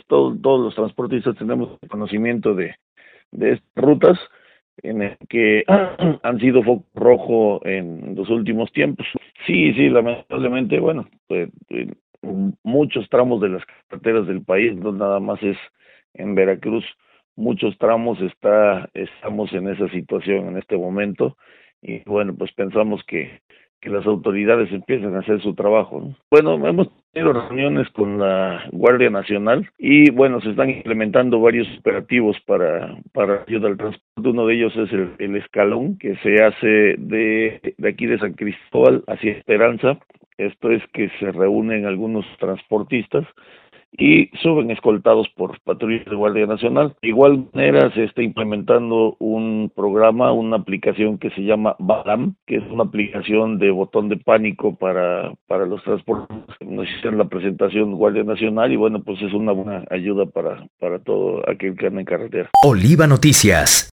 todos los transportistas tenemos conocimiento de estas rutas en el que han sido foco rojo en los últimos tiempos. Sí, sí, lamentablemente, bueno, pues, muchos tramos de las carreteras del país, no nada más es en Veracruz, muchos tramos estamos en esa situación en este momento y bueno, pues pensamos que las autoridades empiecen a hacer su trabajo, ¿no? Bueno, hemos tenido reuniones con la Guardia Nacional y bueno, se están implementando varios operativos para ayuda al transporte. Uno de ellos es el escalón que se hace de aquí de San Cristóbal hacia Esperanza. Esto es que se reúnen algunos transportistas y suben escoltados por patrullas de Guardia Nacional. De igual manera se está implementando un programa, una aplicación que se llama Balam, que es una aplicación de botón de pánico para los transportes. Nos hicieron la presentación Guardia Nacional y bueno, pues es una buena ayuda para todo aquel que anda en carretera. Oliva Noticias.